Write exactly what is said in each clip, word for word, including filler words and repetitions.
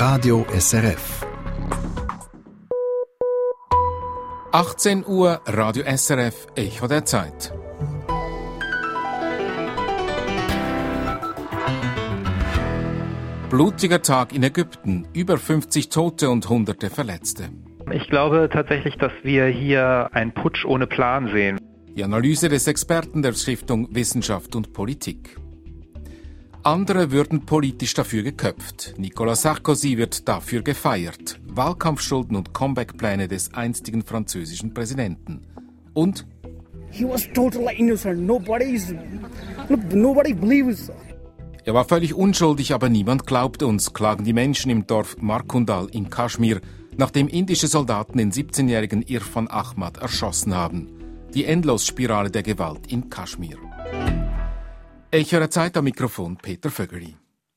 Radio S R F. achtzehn Uhr, Radio S R F, Echo der Zeit. Blutiger Tag in Ägypten, über fünfzig Tote und Hunderte Verletzte. Ich glaube tatsächlich, dass wir hier einen Putsch ohne Plan sehen. Die Analyse des Experten der Stiftung Wissenschaft und Politik. Andere würden politisch dafür geköpft. Nicolas Sarkozy wird dafür gefeiert. Wahlkampfschulden und Comeback-Pläne des einstigen französischen Präsidenten. Und? He was totally innocent. Nobody is, nobody believes. Er war völlig unschuldig, aber niemand glaubt uns, klagen die Menschen im Dorf Markundal in Kaschmir, nachdem indische Soldaten den siebzehnjährigen Irfan Ahmad erschossen haben. Die Endlosspirale der Gewalt in Kaschmir. Ich höre Zeit am Mikrofon Peter Vögeli.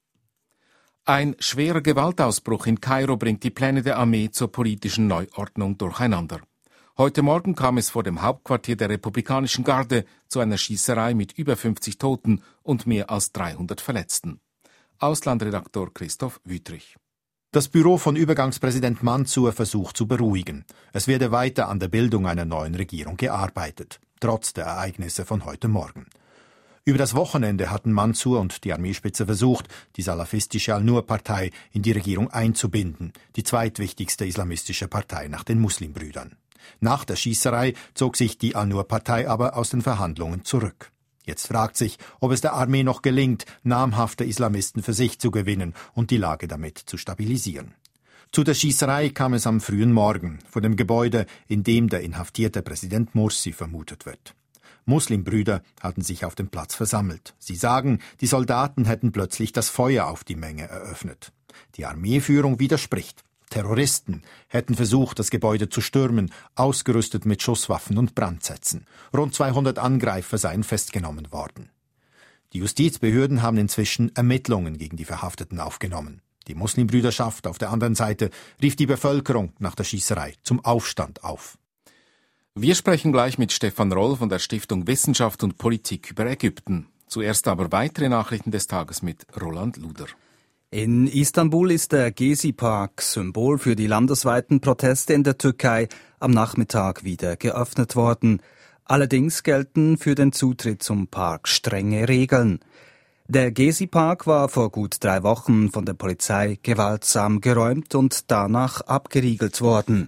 Ein schwerer Gewaltausbruch in Kairo bringt die Pläne der Armee zur politischen Neuordnung durcheinander. Heute Morgen kam es vor dem Hauptquartier der Republikanischen Garde zu einer Schießerei mit über fünfzig Toten und mehr als dreihundert Verletzten. Auslandredaktor Christoph Wüthrich. Das Büro von Übergangspräsident Mansour versucht zu beruhigen. Es werde weiter an der Bildung einer neuen Regierung gearbeitet, trotz der Ereignisse von heute Morgen. Über das Wochenende hatten Mansour und die Armeespitze versucht, die salafistische Al-Nur-Partei in die Regierung einzubinden, die zweitwichtigste islamistische Partei nach den Muslimbrüdern. Nach der Schießerei zog sich die Al-Nur-Partei aber aus den Verhandlungen zurück. Jetzt fragt sich, ob es der Armee noch gelingt, namhafte Islamisten für sich zu gewinnen und die Lage damit zu stabilisieren. Zu der Schießerei kam es am frühen Morgen vor dem Gebäude, in dem der inhaftierte Präsident Morsi vermutet wird. Muslimbrüder hatten sich auf dem Platz versammelt. Sie sagen, die Soldaten hätten plötzlich das Feuer auf die Menge eröffnet. Die Armeeführung widerspricht. Terroristen hätten versucht, das Gebäude zu stürmen, ausgerüstet mit Schusswaffen und Brandsätzen. Rund zweihundert Angreifer seien festgenommen worden. Die Justizbehörden haben inzwischen Ermittlungen gegen die Verhafteten aufgenommen. Die Muslimbrüderschaft auf der anderen Seite rief die Bevölkerung nach der Schießerei zum Aufstand auf. Wir sprechen gleich mit Stefan Roll von der Stiftung Wissenschaft und Politik über Ägypten. Zuerst aber weitere Nachrichten des Tages mit Roland Luder. In Istanbul ist der Gezi-Park, Symbol für die landesweiten Proteste in der Türkei, am Nachmittag wieder geöffnet worden. Allerdings gelten für den Zutritt zum Park strenge Regeln. Der Gezi-Park war vor gut drei Wochen von der Polizei gewaltsam geräumt und danach abgeriegelt worden.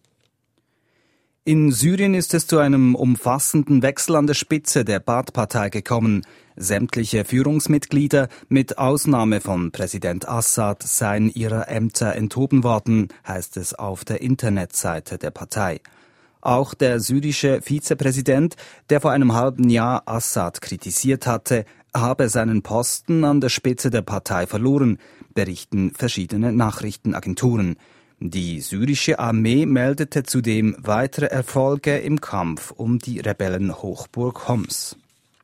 In Syrien ist es zu einem umfassenden Wechsel an der Spitze der Baath-Partei gekommen. Sämtliche Führungsmitglieder, mit Ausnahme von Präsident Assad, seien ihrer Ämter enthoben worden, heißt es auf der Internetseite der Partei. Auch der syrische Vizepräsident, der vor einem halben Jahr Assad kritisiert hatte, habe seinen Posten an der Spitze der Partei verloren, berichten verschiedene Nachrichtenagenturen. Die syrische Armee meldete zudem weitere Erfolge im Kampf um die Rebellenhochburg Homs.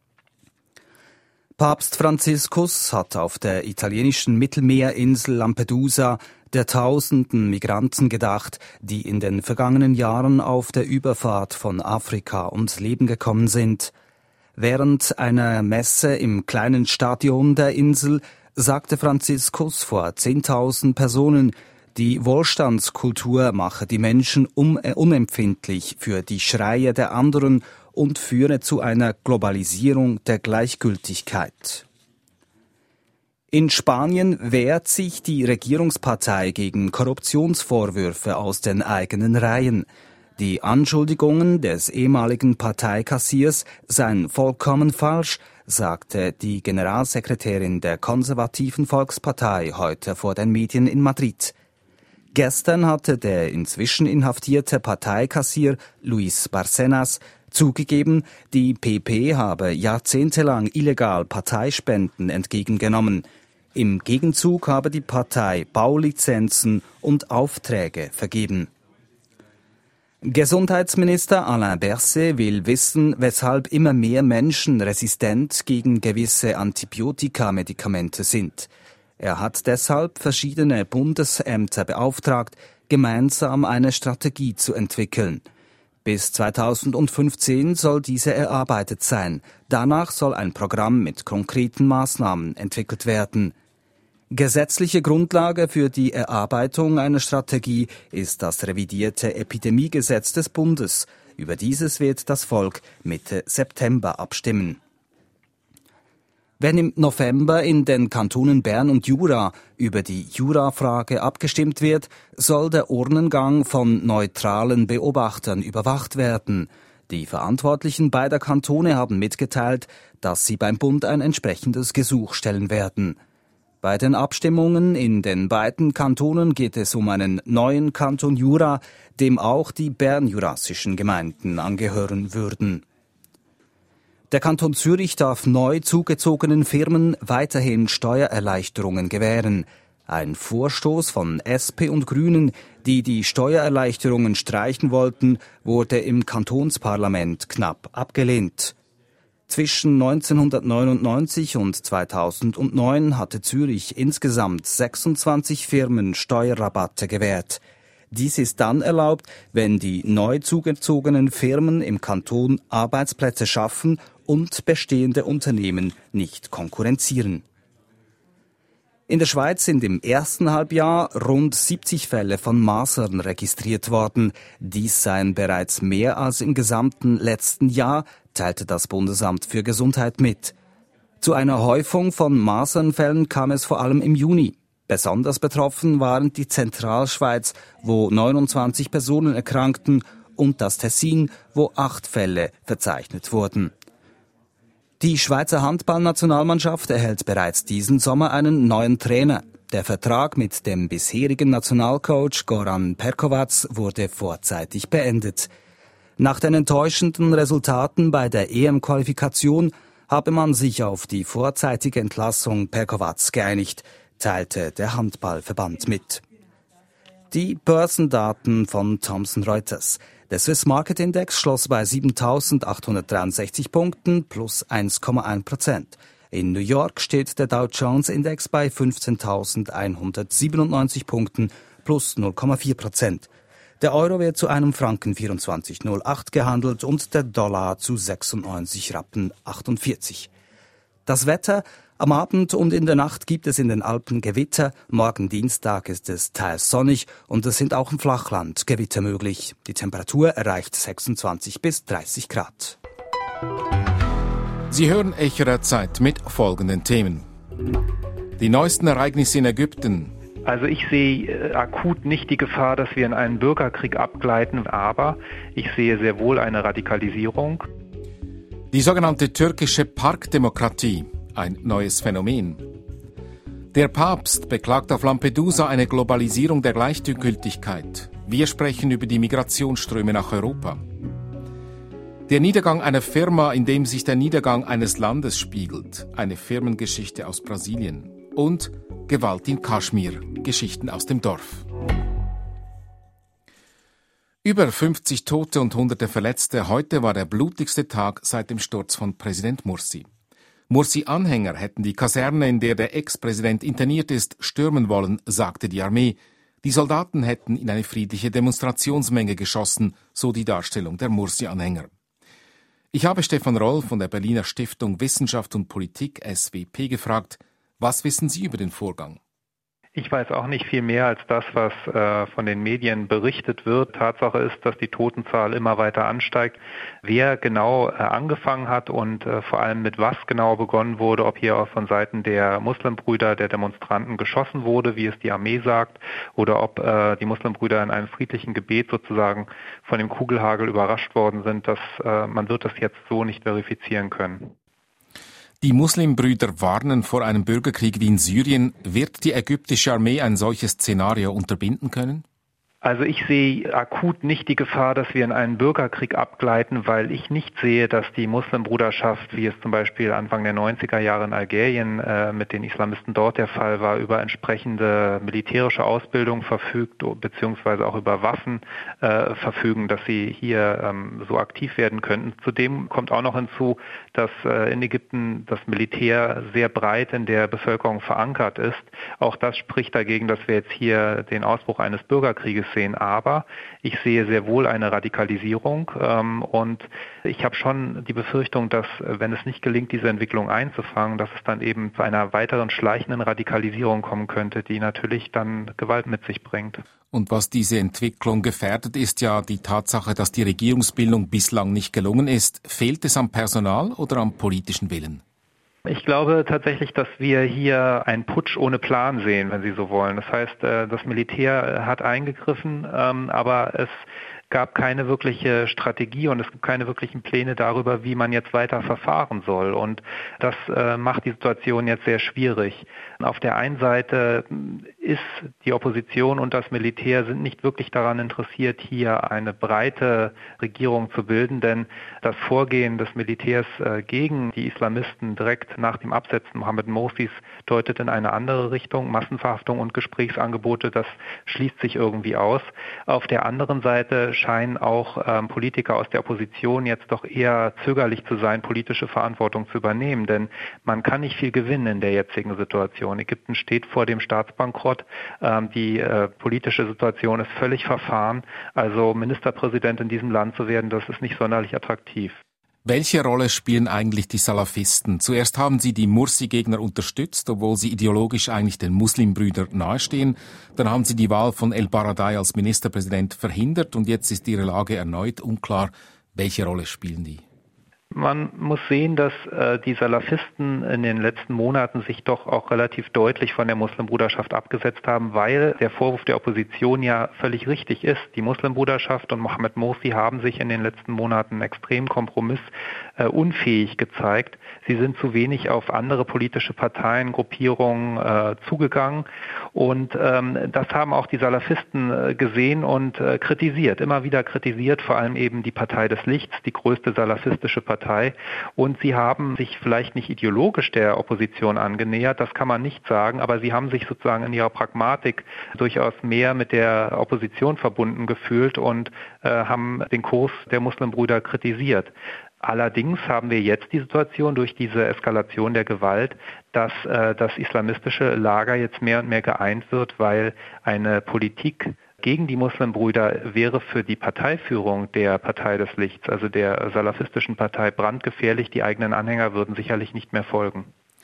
Papst Franziskus hat auf der italienischen Mittelmeerinsel Lampedusa der tausenden Migranten gedacht, die in den vergangenen Jahren auf der Überfahrt von Afrika ums Leben gekommen sind. Während einer Messe im kleinen Stadion der Insel sagte Franziskus vor zehntausend Personen, die Wohlstandskultur mache die Menschen unempfindlich für die Schreie der anderen und führe zu einer Globalisierung der Gleichgültigkeit. In Spanien wehrt sich die Regierungspartei gegen Korruptionsvorwürfe aus den eigenen Reihen. Die Anschuldigungen des ehemaligen Parteikassiers seien vollkommen falsch, sagte die Generalsekretärin der konservativen Volkspartei heute vor den Medien in Madrid. Gestern hatte der inzwischen inhaftierte Parteikassier Luis Bárcenas zugegeben, die P P habe jahrzehntelang illegal Parteispenden entgegengenommen. Im Gegenzug habe die Partei Baulizenzen und Aufträge vergeben. Gesundheitsminister Alain Berset will wissen, weshalb immer mehr Menschen resistent gegen gewisse Antibiotika-Medikamente sind. Er hat deshalb verschiedene Bundesämter beauftragt, gemeinsam eine Strategie zu entwickeln. Bis zweitausendfünfzehn soll diese erarbeitet sein. Danach soll ein Programm mit konkreten Maßnahmen entwickelt werden. Gesetzliche Grundlage für die Erarbeitung einer Strategie ist das revidierte Epidemiegesetz des Bundes. Über dieses wird das Volk Mitte September abstimmen. Wenn im November in den Kantonen Bern und Jura über die Jurafrage abgestimmt wird, soll der Urnengang von neutralen Beobachtern überwacht werden. Die Verantwortlichen beider Kantone haben mitgeteilt, dass sie beim Bund ein entsprechendes Gesuch stellen werden. Bei den Abstimmungen in den beiden Kantonen geht es um einen neuen Kanton Jura, dem auch die bernjurassischen Gemeinden angehören würden. Der Kanton Zürich darf neu zugezogenen Firmen weiterhin Steuererleichterungen gewähren. Ein Vorstoß von S P und Grünen, die die Steuererleichterungen streichen wollten, wurde im Kantonsparlament knapp abgelehnt. Zwischen neunzehnhundertneunundneunzig und zweitausendneun hatte Zürich insgesamt sechsundzwanzig Firmen Steuerrabatte gewährt. Dies ist dann erlaubt, wenn die neu zugezogenen Firmen im Kanton Arbeitsplätze schaffen und bestehende Unternehmen nicht konkurrenzieren. In der Schweiz sind im ersten Halbjahr rund siebzig Fälle von Masern registriert worden. Dies seien bereits mehr als im gesamten letzten Jahr, teilte das Bundesamt für Gesundheit mit. Zu einer Häufung von Masernfällen kam es vor allem im Juni. Besonders betroffen waren die Zentralschweiz, wo neunundzwanzig Personen erkrankten, und das Tessin, wo acht Fälle verzeichnet wurden. Die Schweizer Handballnationalmannschaft erhält bereits diesen Sommer einen neuen Trainer. Der Vertrag mit dem bisherigen Nationalcoach Goran Perkovac wurde vorzeitig beendet. Nach den enttäuschenden Resultaten bei der E M-Qualifikation habe man sich auf die vorzeitige Entlassung Perkovacs geeinigt, teilte der Handballverband mit. Die Börsendaten von Thomson Reuters. Der Swiss Market Index schloss bei siebentausendachthundertdreiundsechzig Punkten plus eins Komma eins Prozent. In New York steht der Dow Jones Index bei fünfzehntausendeinhundertsiebenundneunzig Punkten plus null Komma vier Prozent. Der Euro wird zu einem Franken vierundzwanzig Komma null acht gehandelt und der Dollar zu sechsundneunzig Rappen achtundvierzig. Das Wetter: Am Abend und in der Nacht gibt es in den Alpen Gewitter. Morgen Dienstag ist es teils sonnig und es sind auch im Flachland Gewitter möglich. Die Temperatur erreicht sechsundzwanzig bis dreißig Grad. Sie hören Echo der Zeit mit folgenden Themen. Die neuesten Ereignisse in Ägypten. Also ich sehe äh, akut nicht die Gefahr, dass wir in einen Bürgerkrieg abgleiten, aber ich sehe sehr wohl eine Radikalisierung. Die sogenannte türkische Parkdemokratie, ein neues Phänomen. Der Papst beklagt auf Lampedusa eine Globalisierung der Gleichgültigkeit. Wir sprechen über die Migrationsströme nach Europa. Der Niedergang einer Firma, in dem sich der Niedergang eines Landes spiegelt. Eine Firmengeschichte aus Brasilien. Und Gewalt in Kaschmir, Geschichten aus dem Dorf. Über fünfzig Tote und Hunderte Verletzte. Heute war der blutigste Tag seit dem Sturz von Präsident Mursi. Mursi-Anhänger hätten die Kaserne, in der der Ex-Präsident interniert ist, stürmen wollen, sagte die Armee. Die Soldaten hätten in eine friedliche Demonstrationsmenge geschossen, so die Darstellung der Mursi-Anhänger. Ich habe Stefan Roll von der Berliner Stiftung Wissenschaft und Politik S W P gefragt, was wissen Sie über den Vorgang? Ich weiß auch nicht viel mehr als das, was äh, von den Medien berichtet wird. Tatsache ist, dass die Totenzahl immer weiter ansteigt. Wer genau äh, angefangen hat und äh, vor allem mit was genau begonnen wurde, ob hier auch von Seiten der Muslimbrüder, der Demonstranten geschossen wurde, wie es die Armee sagt, oder ob äh, die Muslimbrüder in einem friedlichen Gebet sozusagen von dem Kugelhagel überrascht worden sind, dass äh, man wird das jetzt so nicht verifizieren können. Die Muslimbrüder warnen vor einem Bürgerkrieg wie in Syrien. Wird die ägyptische Armee ein solches Szenario unterbinden können? Also ich sehe akut nicht die Gefahr, dass wir in einen Bürgerkrieg abgleiten, weil ich nicht sehe, dass die Muslimbruderschaft, wie es zum Beispiel Anfang der neunziger Jahre in Algerien äh, mit den Islamisten dort der Fall war, über entsprechende militärische Ausbildung verfügt, beziehungsweise auch über Waffen äh, verfügen, dass sie hier ähm, so aktiv werden könnten. Zudem kommt auch noch hinzu, dass äh, in Ägypten das Militär sehr breit in der Bevölkerung verankert ist. Auch das spricht dagegen, dass wir jetzt hier den Ausbruch eines Bürgerkrieges sehen. Aber ich sehe sehr wohl eine Radikalisierung ähm, und ich habe schon die Befürchtung, dass, wenn es nicht gelingt, diese Entwicklung einzufangen, dass es dann eben zu einer weiteren schleichenden Radikalisierung kommen könnte, die natürlich dann Gewalt mit sich bringt. Und was diese Entwicklung gefährdet, ist ja die Tatsache, dass die Regierungsbildung bislang nicht gelungen ist. Fehlt es am Personal oder am politischen Willen? Ich glaube tatsächlich, dass wir hier einen Putsch ohne Plan sehen, wenn Sie so wollen. Das heißt, das Militär hat eingegriffen, aber es gab keine wirkliche Strategie und es gibt keine wirklichen Pläne darüber, wie man jetzt weiter verfahren soll. Und das äh, macht die Situation jetzt sehr schwierig. Auf der einen Seite ist die Opposition und das Militär sind nicht wirklich daran interessiert, hier eine breite Regierung zu bilden, denn das Vorgehen des Militärs äh, gegen die Islamisten direkt nach dem Absetzen Mohammed Morsis deutet in eine andere Richtung. Massenverhaftung und Gesprächsangebote, das schließt sich irgendwie aus. Auf der anderen Seite scheinen auch ähm, Politiker aus der Opposition jetzt doch eher zögerlich zu sein, politische Verantwortung zu übernehmen. Denn man kann nicht viel gewinnen in der jetzigen Situation. Ägypten steht vor dem Staatsbankrott. Ähm, die äh, politische Situation ist völlig verfahren. Also Ministerpräsident in diesem Land zu werden, das ist nicht sonderlich attraktiv. Welche Rolle spielen eigentlich die Salafisten? Zuerst haben sie die Mursi-Gegner unterstützt, obwohl sie ideologisch eigentlich den Muslimbrüdern nahestehen. Dann haben sie die Wahl von El Baradei als Ministerpräsident verhindert und jetzt ist ihre Lage erneut unklar. Welche Rolle spielen die? Man muss sehen, dass äh, die Salafisten in den letzten Monaten sich doch auch relativ deutlich von der Muslimbruderschaft abgesetzt haben, weil der Vorwurf der Opposition ja völlig richtig ist. Die Muslimbruderschaft und Mohammed Morsi haben sich in den letzten Monaten extrem kompromissunfähig äh, gezeigt. Sie sind zu wenig auf andere politische Parteien, Gruppierungen äh, zugegangen und ähm, das haben auch die Salafisten äh, gesehen und äh, kritisiert, immer wieder kritisiert, vor allem eben die Partei des Lichts, die größte salafistische Partei. Und sie haben sich vielleicht nicht ideologisch der Opposition angenähert, das kann man nicht sagen, aber sie haben sich sozusagen in ihrer Pragmatik durchaus mehr mit der Opposition verbunden gefühlt und äh, haben den Kurs der Muslimbrüder kritisiert. Allerdings haben wir jetzt die Situation durch diese Eskalation der Gewalt, dass äh, das islamistische Lager jetzt mehr und mehr geeint wird, weil eine Politik gegen die Muslimbrüder wäre für die Parteiführung der Partei des Lichts, also der salafistischen Partei, brandgefährlich. Die eigenen Anhänger würden sicherlich nicht mehr folgen.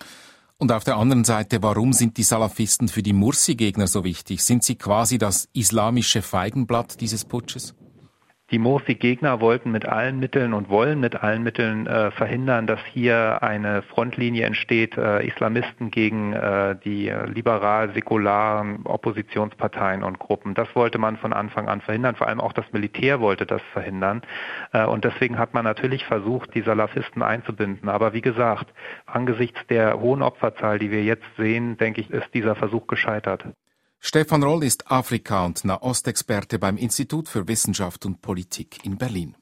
Und auf der anderen Seite, warum sind die Salafisten für die Mursi-Gegner so wichtig? Sind sie quasi das islamische Feigenblatt dieses Putsches? Die Morsi-Gegner wollten mit allen Mitteln und wollen mit allen Mitteln äh, verhindern, dass hier eine Frontlinie entsteht, äh, Islamisten gegen äh, die liberal-säkularen Oppositionsparteien und Gruppen. Das wollte man von Anfang an verhindern, vor allem auch das Militär wollte das verhindern. Äh, und deswegen hat man natürlich versucht, die Salafisten einzubinden. Aber wie gesagt, angesichts der hohen Opferzahl, die wir jetzt sehen, denke ich, ist dieser Versuch gescheitert. Stefan Roll ist Afrika- und Nahostexperte beim Institut für Wissenschaft und Politik in Berlin.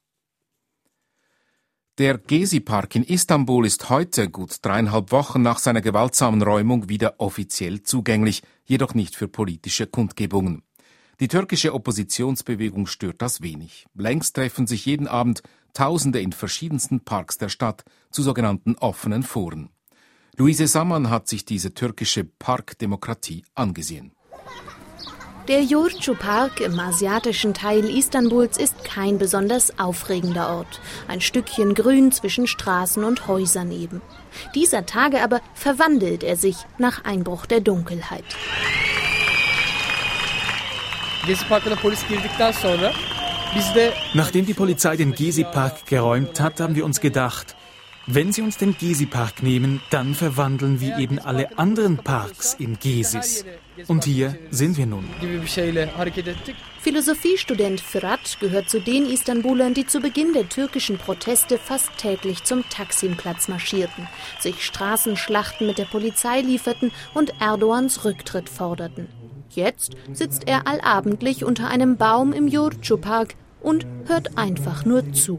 Der Gezi-Park in Istanbul ist heute, gut dreieinhalb Wochen nach seiner gewaltsamen Räumung, wieder offiziell zugänglich, jedoch nicht für politische Kundgebungen. Die türkische Oppositionsbewegung stört das wenig. Längst treffen sich jeden Abend Tausende in verschiedensten Parks der Stadt zu sogenannten offenen Foren. Luise Samman hat sich diese türkische Parkdemokratie angesehen. Der Yorucu-Park im asiatischen Teil Istanbuls ist kein besonders aufregender Ort. Ein Stückchen Grün zwischen Straßen und Häusern eben. Dieser Tage aber verwandelt er sich nach Einbruch der Dunkelheit. Nachdem die Polizei den Gezi-Park geräumt hat, haben wir uns gedacht, wenn sie uns den Gezi-Park nehmen, dann verwandeln wir eben alle anderen Parks in Gezis. Und hier sind wir nun. Philosophiestudent Fırat gehört zu den Istanbulern, die zu Beginn der türkischen Proteste fast täglich zum Taksimplatz marschierten, sich Straßenschlachten mit der Polizei lieferten und Erdogans Rücktritt forderten. Jetzt sitzt er allabendlich unter einem Baum im Yorucu-Park und hört einfach nur zu.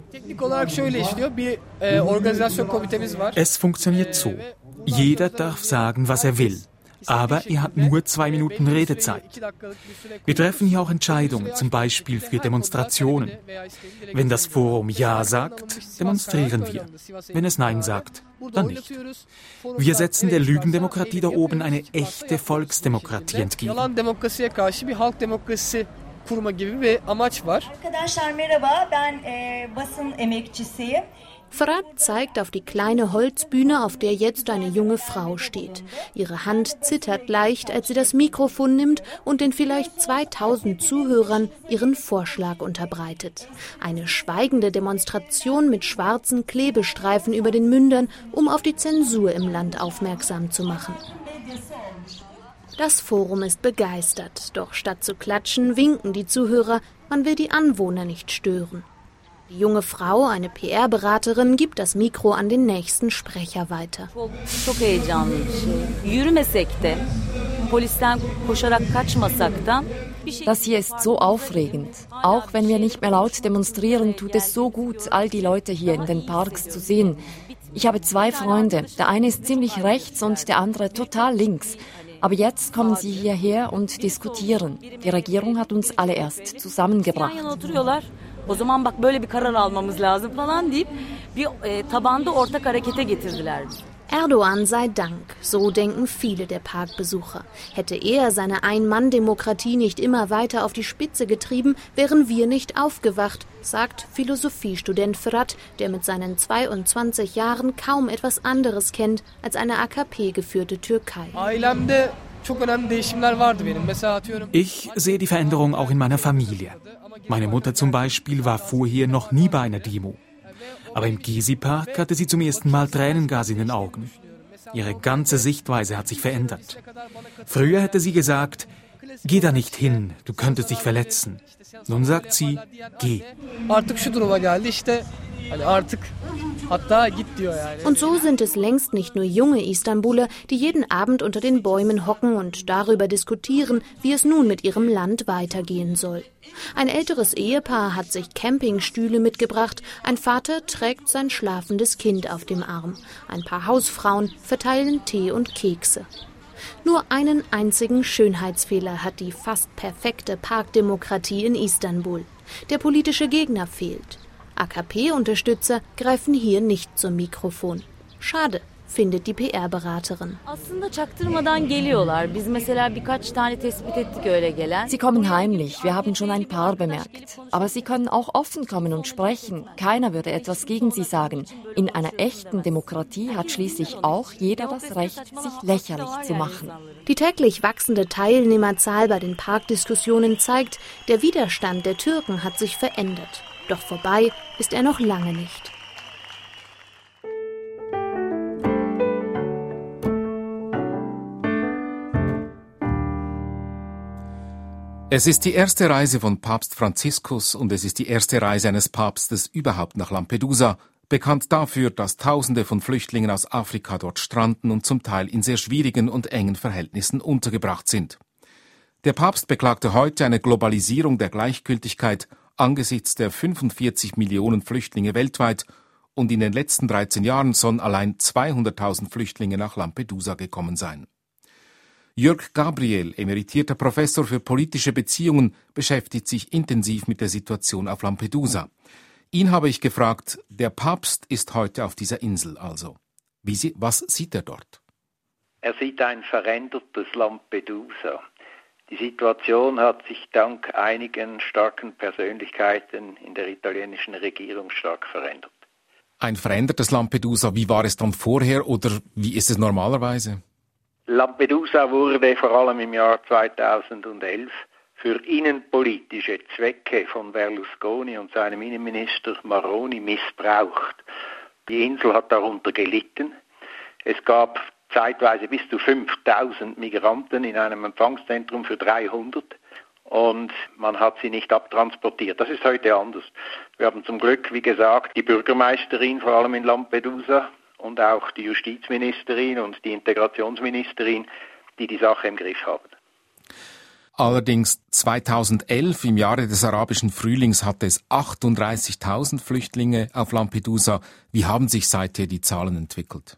Es funktioniert so. Jeder darf sagen, was er will. Aber er hat nur zwei Minuten Redezeit. Wir treffen hier auch Entscheidungen, zum Beispiel für Demonstrationen. Wenn das Forum Ja sagt, demonstrieren wir. Wenn es Nein sagt, dann nicht. Wir setzen der Lügendemokratie da oben eine echte Volksdemokratie entgegen. kurma gibi bir amaç var. Arkadaşlar merhaba, ben e, basın emekçisiyim. Fırat zeigt auf die kleine Holzbühne, auf der jetzt eine junge Frau steht. Ihre Hand zittert leicht, als sie das Mikrofon nimmt und den vielleicht zweitausend Zuhörern ihren Vorschlag unterbreitet. Eine schweigende Demonstration mit schwarzen Klebestreifen über den Mündern, um auf die Zensur im Land aufmerksam zu machen. Das Forum ist begeistert, doch statt zu klatschen, winken die Zuhörer, man will die Anwohner nicht stören. Die junge Frau, eine P R-Beraterin, gibt das Mikro an den nächsten Sprecher weiter. Çok heyecanlı bir şey. Yürümesek de, polisten koşarak kaçmasak da. Das hier ist so aufregend. Auch wenn wir nicht mehr laut demonstrieren, tut es so gut, all die Leute hier in den Parks zu sehen. Ich habe zwei Freunde. Der eine ist ziemlich rechts und der andere total links. Aber jetzt kommen sie hierher und diskutieren. Die Regierung hat uns alle erst zusammengebracht. O zaman bak böyle bir karar almamız lazım falan deyip bir e, tabanda ortak harekete getirdiler. Erdogan sei Dank, so denken viele der Parkbesucher. Hätte er seine Ein-Mann-Demokratie nicht immer weiter auf die Spitze getrieben, wären wir nicht aufgewacht, sagt Philosophiestudent Fırat, der mit seinen zweiundzwanzig Jahren kaum etwas anderes kennt als eine A K P-geführte Türkei. Ich sehe die Veränderung auch in meiner Familie. Meine Mutter zum Beispiel war vorher noch nie bei einer Demo. Aber im Gezi-Park hatte sie zum ersten Mal Tränengas in den Augen. Ihre ganze Sichtweise hat sich verändert. Früher hätte sie gesagt, geh da nicht hin, du könntest dich verletzen. Nun sagt sie, geh. Und so sind es längst nicht nur junge Istanbuler, die jeden Abend unter den Bäumen hocken und darüber diskutieren, wie es nun mit ihrem Land weitergehen soll. Ein älteres Ehepaar hat sich Campingstühle mitgebracht, ein Vater trägt sein schlafendes Kind auf dem Arm. Ein paar Hausfrauen verteilen Tee und Kekse. Nur einen einzigen Schönheitsfehler hat die fast perfekte Parkdemokratie in Istanbul. Der politische Gegner fehlt. A K P-Unterstützer greifen hier nicht zum Mikrofon. Schade, findet die P R-Beraterin. Sie kommen heimlich, wir haben schon ein paar bemerkt. Aber sie können auch offen kommen und sprechen. Keiner würde etwas gegen sie sagen. In einer echten Demokratie hat schließlich auch jeder das Recht, sich lächerlich zu machen. Die täglich wachsende Teilnehmerzahl bei den Parkdiskussionen zeigt, der Widerstand der Türken hat sich verändert. Doch vorbei ist er noch lange nicht. Es ist die erste Reise von Papst Franziskus und es ist die erste Reise eines Papstes überhaupt nach Lampedusa, bekannt dafür, dass Tausende von Flüchtlingen aus Afrika dort stranden und zum Teil in sehr schwierigen und engen Verhältnissen untergebracht sind. Der Papst beklagte heute eine Globalisierung der Gleichgültigkeit angesichts der fünfundvierzig Millionen Flüchtlinge weltweit und in den letzten dreizehn Jahren sollen allein zweihunderttausend Flüchtlinge nach Lampedusa gekommen sein. Jörg Gabriel, emeritierter Professor für politische Beziehungen, beschäftigt sich intensiv mit der Situation auf Lampedusa. Ihn habe ich gefragt, der Papst ist heute auf dieser Insel also. Wie sie, was sieht er dort? Er sieht ein verändertes Lampedusa. Die Situation hat sich dank einigen starken Persönlichkeiten in der italienischen Regierung stark verändert. Ein verändertes Lampedusa, wie war es dann vorher oder wie ist es normalerweise? Lampedusa wurde vor allem im Jahr zweitausendelf für innenpolitische Zwecke von Berlusconi und seinem Innenminister Maroni missbraucht. Die Insel hat darunter gelitten. Es gab zeitweise bis zu fünftausend Migranten in einem Empfangszentrum für dreihundert und man hat sie nicht abtransportiert. Das ist heute anders. Wir haben zum Glück, wie gesagt, die Bürgermeisterin, vor allem in Lampedusa, und auch die Justizministerin und die Integrationsministerin, die die Sache im Griff haben. Allerdings zweitausendelf, im Jahre des arabischen Frühlings, hatte es achtunddreißigtausend Flüchtlinge auf Lampedusa. Wie haben sich seither die Zahlen entwickelt?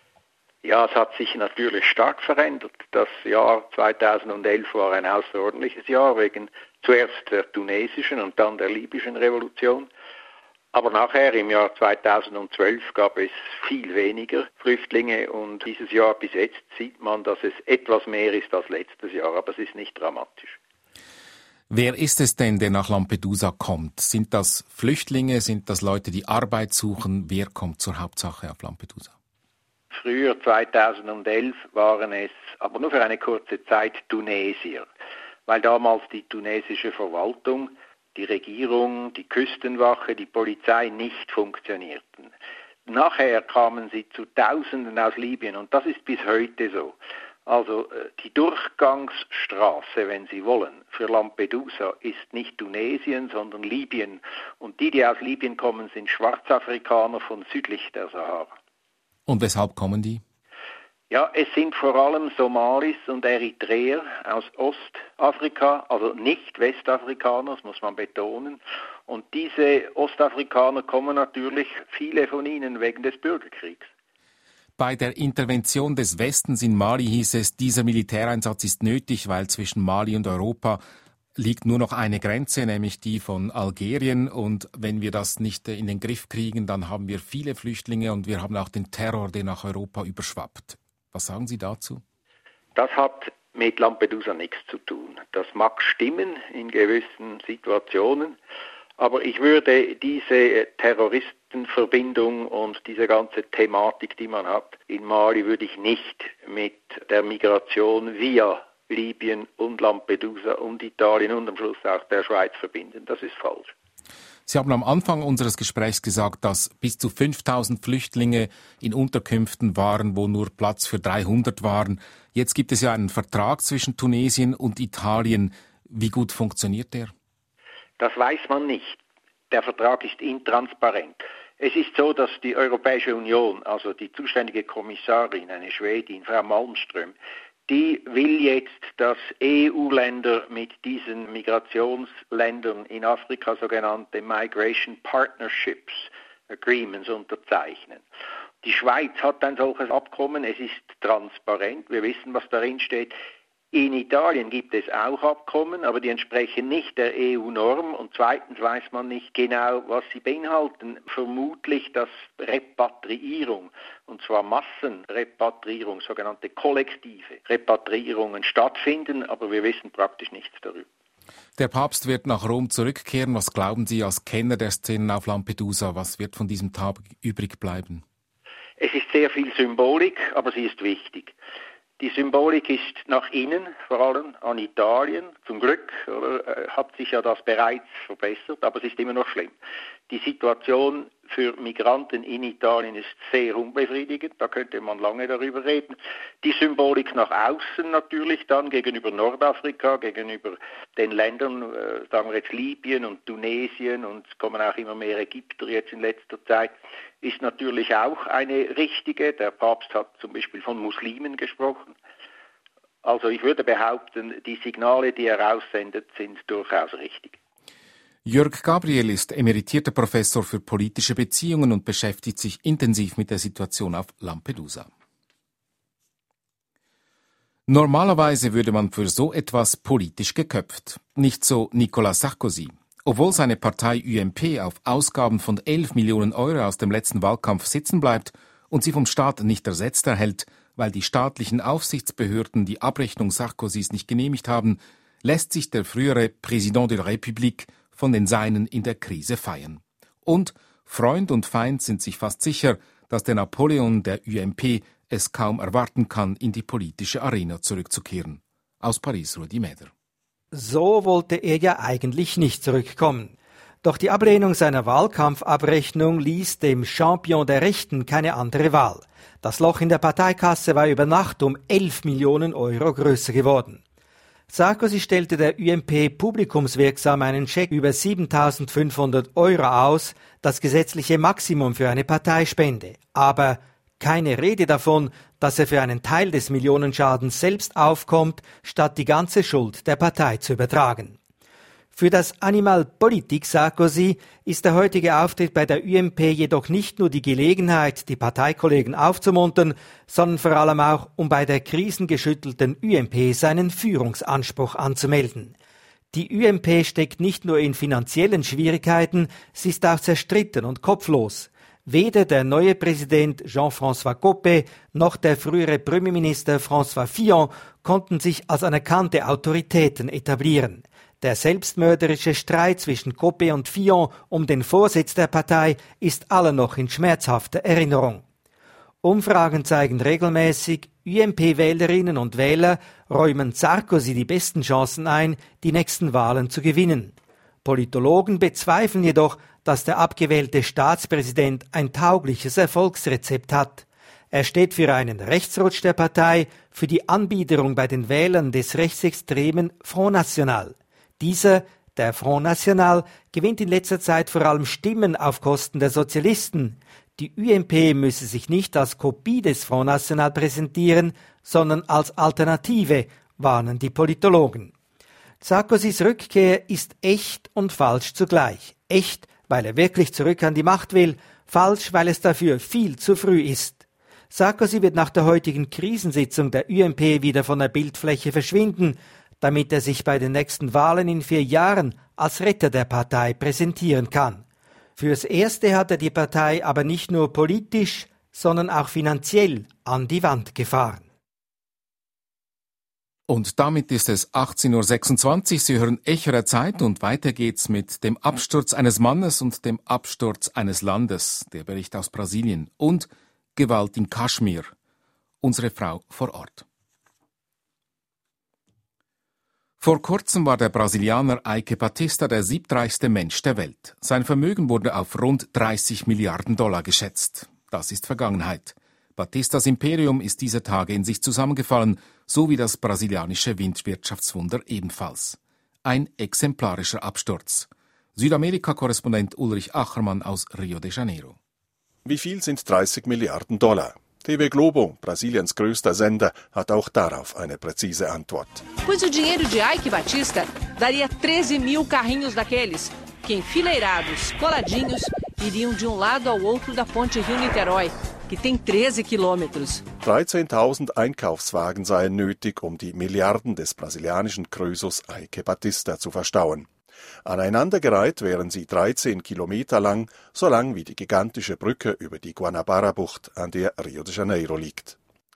Ja, es hat sich natürlich stark verändert. Das Jahr zweitausendelf war ein außerordentliches Jahr wegen zuerst der tunesischen und dann der libyschen Revolution. Aber nachher, im Jahr zweitausendzwölf, gab es viel weniger Flüchtlinge und dieses Jahr bis jetzt sieht man, dass es etwas mehr ist als letztes Jahr, aber es ist nicht dramatisch. Wer ist es denn, der nach Lampedusa kommt? Sind das Flüchtlinge? Sind das Leute, die Arbeit suchen? Wer kommt zur Hauptsache auf Lampedusa? Früher, zweitausendelf, waren es, aber nur für eine kurze Zeit, Tunesier, weil damals die tunesische Verwaltung, die Regierung, die Küstenwache, die Polizei nicht funktionierten. Nachher kamen sie zu Tausenden aus Libyen und das ist bis heute so. Also die Durchgangsstraße, wenn Sie wollen, für Lampedusa ist nicht Tunesien, sondern Libyen. Und die, die aus Libyen kommen, sind Schwarzafrikaner von südlich der Sahara. Und weshalb kommen die? Ja, es sind vor allem Somalis und Eritreer aus Ostafrika, also nicht Westafrikaner, das muss man betonen. Und diese Ostafrikaner kommen natürlich, viele von ihnen, wegen des Bürgerkriegs. Bei der Intervention des Westens in Mali hieß es, dieser Militäreinsatz ist nötig, weil zwischen Mali und Europa liegt nur noch eine Grenze, nämlich die von Algerien. Und wenn wir das nicht in den Griff kriegen, dann haben wir viele Flüchtlinge und wir haben auch den Terror, der nach Europa überschwappt. Was sagen Sie dazu? Das hat mit Lampedusa nichts zu tun. Das mag stimmen in gewissen Situationen, aber ich würde diese Terroristenverbindung und diese ganze Thematik, die man hat in Mali, würde ich nicht mit der Migration via Libyen und Lampedusa und Italien und am Schluss auch der Schweiz verbinden. Das ist falsch. Sie haben am Anfang unseres Gesprächs gesagt, dass bis zu fünftausend Flüchtlinge in Unterkünften waren, wo nur Platz für dreihundert waren. Jetzt gibt es ja einen Vertrag zwischen Tunesien und Italien. Wie gut funktioniert der? Das weiß man nicht. Der Vertrag ist intransparent. Es ist so, dass die Europäische Union, also die zuständige Kommissarin, eine Schwedin, Frau Malmström, die will jetzt, dass E U-Länder mit diesen Migrationsländern in Afrika sogenannte Migration Partnerships Agreements unterzeichnen. Die Schweiz hat ein solches Abkommen, es ist transparent, wir wissen, was darin steht. In Italien gibt es auch Abkommen, aber die entsprechen nicht der E U-Norm und zweitens weiß man nicht genau, was sie beinhalten. Vermutlich, dass Repatriierung, und zwar Massenrepatriierung, sogenannte kollektive Repatriierungen stattfinden, aber wir wissen praktisch nichts darüber. Der Papst wird nach Rom zurückkehren. Was glauben Sie als Kenner der Szenen auf Lampedusa? Was wird von diesem Tag übrig bleiben? Es ist sehr viel Symbolik, aber sie ist wichtig. Die Symbolik ist nach innen, vor allem an Italien. Zum Glück oder, hat sich ja das bereits verbessert, aber es ist immer noch schlimm. Die Situation für Migranten in Italien ist sehr unbefriedigend, da könnte man lange darüber reden. Die Symbolik nach außen natürlich dann gegenüber Nordafrika, gegenüber den Ländern, äh, sagen wir jetzt Libyen und Tunesien und es kommen auch immer mehr Ägypter jetzt in letzter Zeit, ist natürlich auch eine richtige. Der Papst hat zum Beispiel von Muslimen gesprochen. Also ich würde behaupten, die Signale, die er aussendet, sind durchaus richtig. Jörg Gabriel ist emeritierter Professor für politische Beziehungen und beschäftigt sich intensiv mit der Situation auf Lampedusa. Normalerweise würde man für so etwas politisch geköpft. Nicht so Nicolas Sarkozy. Obwohl seine Partei U M P auf Ausgaben von elf Millionen Euro aus dem letzten Wahlkampf sitzen bleibt und sie vom Staat nicht ersetzt erhält, weil die staatlichen Aufsichtsbehörden die Abrechnung Sarkozys nicht genehmigt haben, lässt sich der frühere Président de la République von den Seinen in der Krise feiern. Und Freund und Feind sind sich fast sicher, dass der Napoleon der U M P es kaum erwarten kann, in die politische Arena zurückzukehren. Aus Paris, Rudi Meder. So wollte er ja eigentlich nicht zurückkommen. Doch die Ablehnung seiner Wahlkampfabrechnung ließ dem Champion der Rechten keine andere Wahl. Das Loch in der Parteikasse war über Nacht um elf Millionen Euro größer geworden. Sarkozy stellte der U M P publikumswirksam einen Scheck über siebentausendfünfhundert Euro aus, das gesetzliche Maximum für eine Parteispende. Aber keine Rede davon, dass er für einen Teil des Millionenschadens selbst aufkommt, statt die ganze Schuld der Partei zu übertragen. Für das Animal Politik Sarkozy ist der heutige Auftritt bei der U M P jedoch nicht nur die Gelegenheit, die Parteikollegen aufzumuntern, sondern vor allem auch, um bei der krisengeschüttelten U M P seinen Führungsanspruch anzumelden. Die U M P steckt nicht nur in finanziellen Schwierigkeiten, sie ist auch zerstritten und kopflos. Weder der neue Präsident Jean-François Copé noch der frühere Premierminister François Fillon konnten sich als anerkannte Autoritäten etablieren. Der selbstmörderische Streit zwischen Copé und Fillon um den Vorsitz der Partei ist allen noch in schmerzhafter Erinnerung. Umfragen zeigen regelmäßig, U M P-Wählerinnen und Wähler räumen Sarkozy die besten Chancen ein, die nächsten Wahlen zu gewinnen. Politologen bezweifeln jedoch, dass der abgewählte Staatspräsident ein taugliches Erfolgsrezept hat. Er steht für einen Rechtsrutsch der Partei, für die Anbiederung bei den Wählern des rechtsextremen Front National. Dieser, der Front National, gewinnt in letzter Zeit vor allem Stimmen auf Kosten der Sozialisten. Die U M P müsse sich nicht als Kopie des Front National präsentieren, sondern als Alternative, warnen die Politologen. Sarkozys Rückkehr ist echt und falsch zugleich. Echt, weil er wirklich zurück an die Macht will, falsch, weil es dafür viel zu früh ist. Sarkozy wird nach der heutigen Krisensitzung der U M P wieder von der Bildfläche verschwinden, damit er sich bei den nächsten Wahlen in vier Jahren als Retter der Partei präsentieren kann. Fürs Erste hat er die Partei aber nicht nur politisch, sondern auch finanziell an die Wand gefahren. Und damit ist es achtzehn Uhr sechsundzwanzig. Sie hören Echo der Zeit und weiter geht's mit dem Absturz eines Mannes und dem Absturz eines Landes. Der Bericht aus Brasilien und Gewalt in Kaschmir. Unsere Frau vor Ort. Vor kurzem war der Brasilianer Eike Batista der siebtreichste Mensch der Welt. Sein Vermögen wurde auf rund dreißig Milliarden Dollar geschätzt. Das ist Vergangenheit. Batistas Imperium ist dieser Tage in sich zusammengefallen, so wie das brasilianische Windwirtschaftswunder ebenfalls. Ein exemplarischer Absturz. Südamerika-Korrespondent Ulrich Achermann aus Rio de Janeiro. Wie viel sind dreißig Milliarden Dollar? T V Globo, Brasiliens größter Sender, hat auch darauf eine präzise Antwort. Pois o dinheiro de Eike Batista daria treze mil carrinhos daqueles, que enfileirados, coladinhos, iriam de um lado ao outro da ponte Rio-Niterói, que tem treze quilômetros. dreizehntausend Einkaufswagen seien nötig, um die Milliarden des brasilianischen Krösus Eike Batista zu verstauen. Aneinandergereiht wären sie dreizehn Kilometer lang, so lang wie die gigantische Brücke über die Guanabara-Bucht, an der Rio de Janeiro liegt.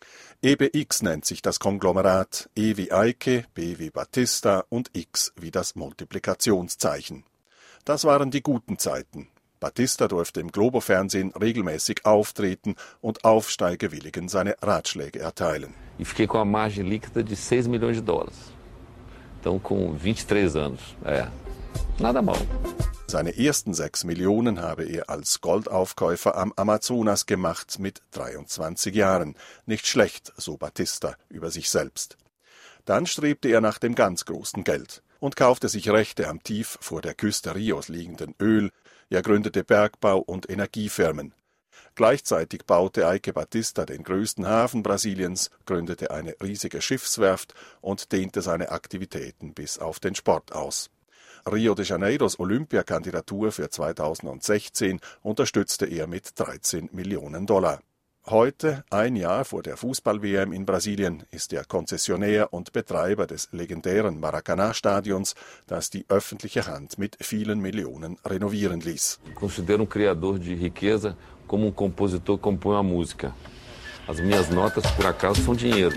E B X nennt sich das Konglomerat, E wie Eike, B wie Batista und X wie das Multiplikationszeichen. Das waren die guten Zeiten. Batista durfte im Globo-Fernsehen regelmäßig auftreten und Aufsteigewilligen seine Ratschläge erteilen. E fiquei com a margem líquida de seis milhões de dólares. Então com vinte e três anos. É. Nada mal. Seine ersten sechs Millionen habe er als Goldaufkäufer am Amazonas gemacht mit dreiundzwanzig Jahren. Nicht schlecht, so Batista über sich selbst. Dann strebte er nach dem ganz großen Geld und kaufte sich Rechte am tief vor der Küste Rios liegenden Öl. Er gründete Bergbau- und Energiefirmen. Gleichzeitig baute Eike Batista den größten Hafen Brasiliens, gründete eine riesige Schiffswerft und dehnte seine Aktivitäten bis auf den Sport aus. Rio de Janeiros Olympiakandidatur für zweitausendsechzehn unterstützte er mit dreizehn Millionen Dollar. Heute, ein Jahr vor der Fußball-W M in Brasilien, ist er Konzessionär und Betreiber des legendären Maracanã-Stadions, das die öffentliche Hand mit vielen Millionen renovieren ließ. Ich considero um criador de riqueza como um compositor que compõe uma música. As minhas notas, por acaso, são dinheiro.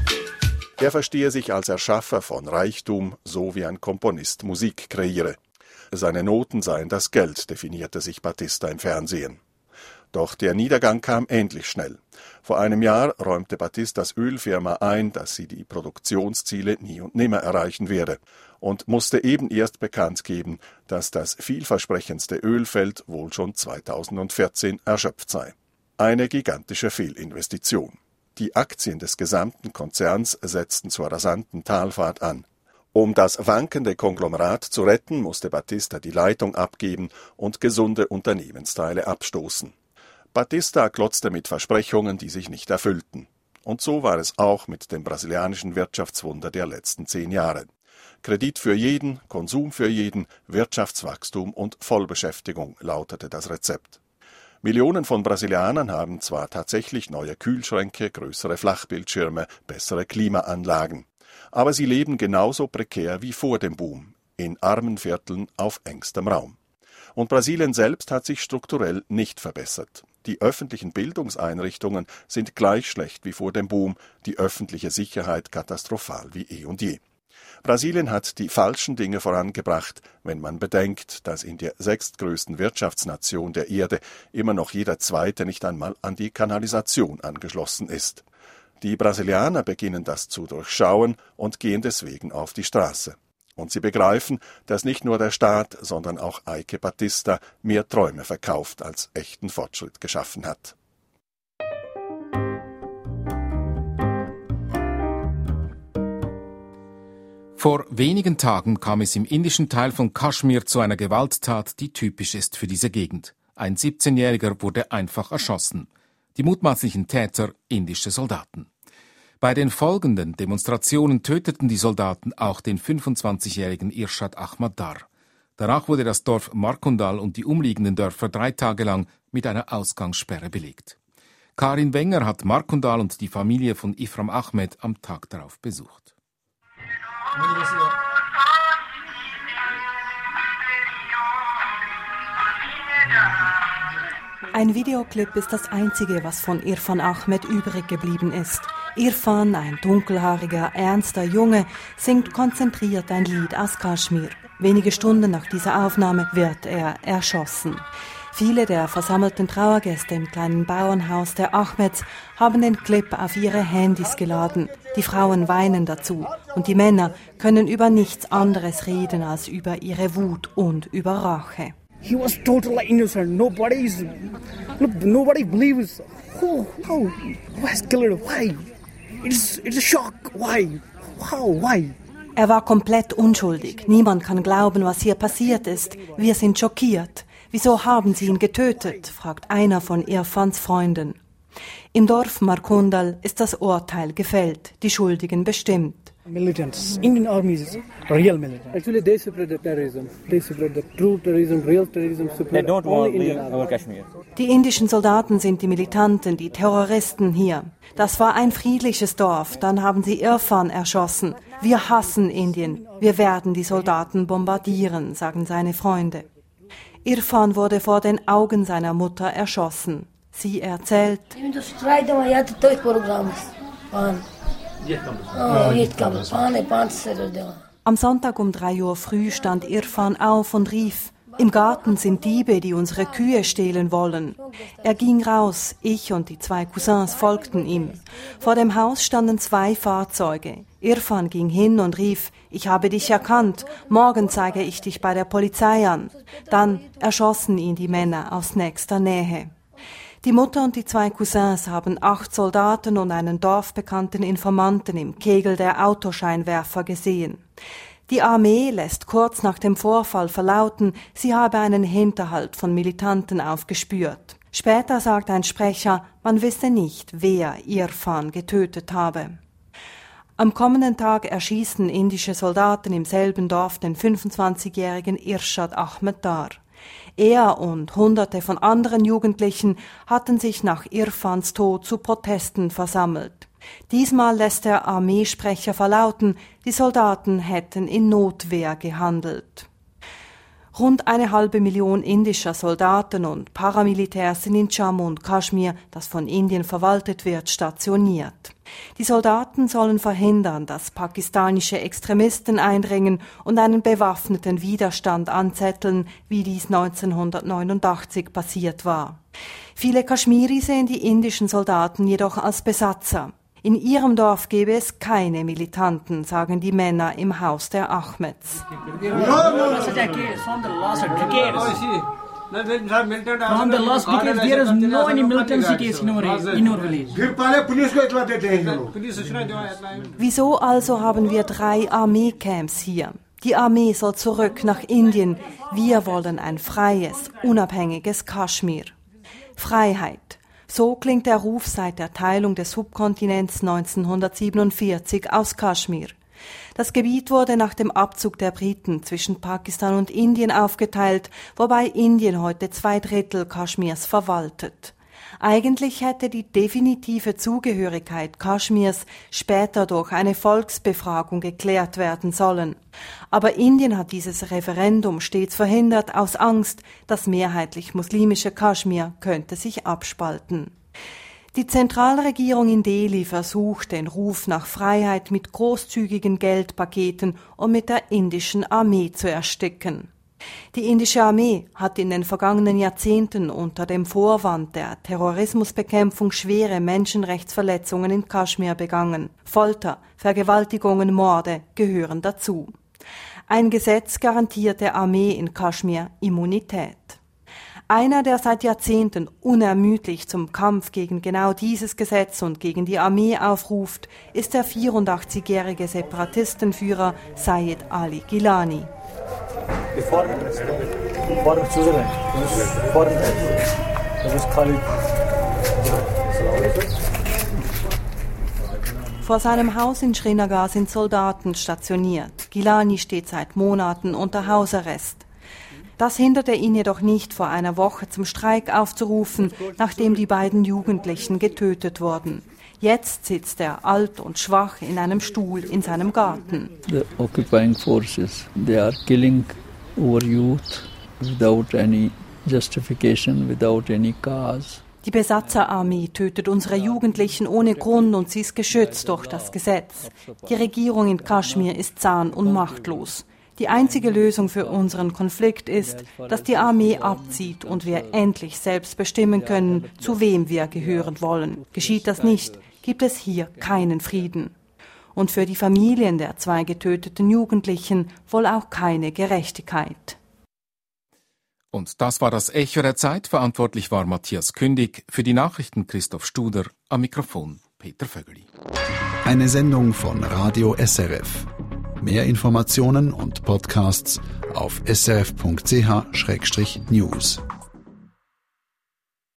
Er verstehe sich als Erschaffer von Reichtum, so wie ein Komponist Musik kreiere. Seine Noten seien das Geld, definierte sich Batista im Fernsehen. Doch der Niedergang kam ähnlich schnell. Vor einem Jahr räumte Batistas Ölfirma ein, dass sie die Produktionsziele nie und nimmer erreichen werde und musste eben erst bekannt geben, dass das vielversprechendste Ölfeld wohl schon zweitausendvierzehn erschöpft sei. Eine gigantische Fehlinvestition. Die Aktien des gesamten Konzerns setzten zur rasanten Talfahrt an. Um das wankende Konglomerat zu retten, musste Batista die Leitung abgeben und gesunde Unternehmensteile abstoßen. Batista klotzte mit Versprechungen, die sich nicht erfüllten. Und so war es auch mit dem brasilianischen Wirtschaftswunder der letzten zehn Jahre. Kredit für jeden, Konsum für jeden, Wirtschaftswachstum und Vollbeschäftigung lautete das Rezept. Millionen von Brasilianern haben zwar tatsächlich neue Kühlschränke, größere Flachbildschirme, bessere Klimaanlagen, aber sie leben genauso prekär wie vor dem Boom, in armen Vierteln auf engstem Raum. Und Brasilien selbst hat sich strukturell nicht verbessert. Die öffentlichen Bildungseinrichtungen sind gleich schlecht wie vor dem Boom, die öffentliche Sicherheit katastrophal wie eh und je. Brasilien hat die falschen Dinge vorangebracht, wenn man bedenkt, dass in der sechstgrößten Wirtschaftsnation der Erde immer noch jeder Zweite nicht einmal an die Kanalisation angeschlossen ist. Die Brasilianer beginnen das zu durchschauen und gehen deswegen auf die Straße. Und sie begreifen, dass nicht nur der Staat, sondern auch Eike Batista mehr Träume verkauft als echten Fortschritt geschaffen hat. Vor wenigen Tagen kam es im indischen Teil von Kaschmir zu einer Gewalttat, die typisch ist für diese Gegend. Ein siebzehnjähriger wurde einfach erschossen. Die mutmaßlichen Täter indische Soldaten. Bei den folgenden Demonstrationen töteten die Soldaten auch den fünfundzwanzigjährigen Irshad Ahmad Dar. Danach wurde das Dorf Markundal und die umliegenden Dörfer drei Tage lang mit einer Ausgangssperre belegt. Karin Wenger hat Markundal und die Familie von Ifram Ahmed am Tag darauf besucht. Ein Videoclip ist das Einzige, was von Irfan Ahmed übrig geblieben ist. Irfan, ein dunkelhaariger, ernster Junge, singt konzentriert ein Lied aus Kaschmir. Wenige Stunden nach dieser Aufnahme wird er erschossen. Viele der versammelten Trauergäste im kleinen Bauernhaus der Ahmeds haben den Clip auf ihre Handys geladen. Die Frauen weinen dazu und die Männer können über nichts anderes reden als über ihre Wut und über Rache. He was totally innocent. Nobody is, nobody believes. Who, how, who has killed? Why? It's, it's a shock. Why? How? Why? Er war komplett unschuldig. Niemand kann glauben, was hier passiert ist. Wir sind schockiert. Wieso haben sie ihn getötet? Fragt einer von Irfans Freunden. Im Dorf Markundal ist das Urteil gefällt, die Schuldigen bestimmt. Militants, Indian army is real militant. Actually, they spread the terrorism. They spread the true terrorism, real terrorism. They don't want to leave our Kashmir. Die indischen Soldaten sind die Militanten, die Terroristen hier. Das war ein friedliches Dorf, dann haben sie Irfan erschossen. Wir hassen Indien. Wir werden die Soldaten bombardieren, sagen seine Freunde. Irfan wurde vor den Augen seiner Mutter erschossen. Sie erzählt: Am Sonntag um drei Uhr früh stand Irfan auf und rief: Im Garten sind Diebe, die unsere Kühe stehlen wollen. Er ging raus, ich und die zwei Cousins folgten ihm. Vor dem Haus standen zwei Fahrzeuge. Irfan ging hin und rief: Ich habe dich erkannt, morgen zeige ich dich bei der Polizei an. Dann erschossen ihn die Männer aus nächster Nähe. Die Mutter und die zwei Cousins haben acht Soldaten und einen dorfbekannten Informanten im Kegel der Autoscheinwerfer gesehen. Die Armee lässt kurz nach dem Vorfall verlauten, sie habe einen Hinterhalt von Militanten aufgespürt. Später sagt ein Sprecher, man wisse nicht, wer Irfan getötet habe. Am kommenden Tag erschießen indische Soldaten im selben Dorf den fünfundzwanzigjährigen Irshad Ahmad Dar. Er und Hunderte von anderen Jugendlichen hatten sich nach Irfans Tod zu Protesten versammelt. Diesmal lässt der Armeesprecher verlauten, die Soldaten hätten in Notwehr gehandelt. Rund eine halbe Million indischer Soldaten und Paramilitärs sind in Jammu und Kaschmir, das von Indien verwaltet wird, stationiert. Die Soldaten sollen verhindern, dass pakistanische Extremisten eindringen und einen bewaffneten Widerstand anzetteln, wie dies neunzehnhundertneunundachtzig passiert war. Viele Kaschmiri sehen die indischen Soldaten jedoch als Besatzer. In ihrem Dorf gäbe es keine Militanten, sagen die Männer im Haus der Ahmeds. Wieso also haben wir drei Armeecamps hier? Die Armee soll zurück nach Indien. Wir wollen ein freies, unabhängiges Kaschmir. Freiheit. So klingt der Ruf seit der Teilung des Subkontinents neunzehnhundertsiebenundvierzig aus Kaschmir. Das Gebiet wurde nach dem Abzug der Briten zwischen Pakistan und Indien aufgeteilt, wobei Indien heute zwei Drittel Kaschmirs verwaltet. Eigentlich hätte die definitive Zugehörigkeit Kaschmirs später durch eine Volksbefragung geklärt werden sollen. Aber Indien hat dieses Referendum stets verhindert aus Angst, das mehrheitlich muslimische Kaschmir könnte sich abspalten. Die Zentralregierung in Delhi versucht, den Ruf nach Freiheit mit großzügigen Geldpaketen und mit der indischen Armee zu ersticken. Die indische Armee hat in den vergangenen Jahrzehnten unter dem Vorwand der Terrorismusbekämpfung schwere Menschenrechtsverletzungen in Kaschmir begangen. Folter, Vergewaltigungen, Morde gehören dazu. Ein Gesetz garantiert der Armee in Kaschmir Immunität. Einer, der seit Jahrzehnten unermüdlich zum Kampf gegen genau dieses Gesetz und gegen die Armee aufruft, ist der vierundachtzigjährige Separatistenführer Sayed Ali Gilani. Vor seinem Haus in Srinagar sind Soldaten stationiert. Gilani steht seit Monaten unter Hausarrest. Das hinderte ihn jedoch nicht, vor einer Woche zum Streik aufzurufen, nachdem die beiden Jugendlichen getötet wurden. Jetzt sitzt er alt und schwach in einem Stuhl in seinem Garten. The occupying forces, they are killing our youth without any justification, without any cause. Die Besatzerarmee tötet unsere Jugendlichen ohne Grund und sie ist geschützt durch das Gesetz. Die Regierung in Kaschmir ist zahn und machtlos. Die einzige Lösung für unseren Konflikt ist, dass die Armee abzieht und wir endlich selbst bestimmen können, zu wem wir gehören wollen. Geschieht das nicht, gibt es hier keinen Frieden. Und für die Familien der zwei getöteten Jugendlichen wohl auch keine Gerechtigkeit. Und das war das Echo der Zeit. Verantwortlich war Matthias Kündig, für die Nachrichten Christoph Studer, am Mikrofon Peter Vögeli. Eine Sendung von Radio S R F. Mehr Informationen und Podcasts auf s r f punkt c h slash news.